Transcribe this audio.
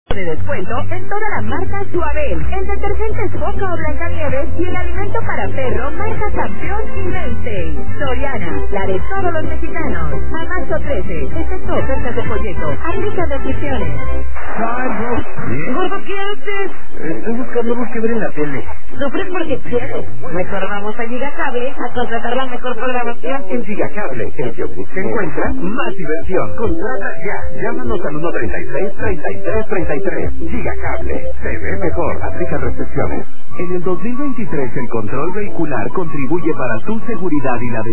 de descuento en toda la marca Suabel, el detergente Foca o Blancanieves y el alimento para perro marca Campeón y Mainstay. Soriana, la de todos los mexicanos. A marzo 13, excepto ofertas de folleto. Aplica restricciones. Gordo, ¿qué haces? Estoy buscando algo que ver en la tele. Sufres porque quieres. Mejor vamos a Gigacable a contratar la mejor programación. En Gigacable, el que busca encuentra más diversión. Contrata ya. Llámanos al 133-3333. Gigacable. Se ve mejor. Aplica restricciones. En el 2023, el control vehicular contribuye para tu seguridad y la de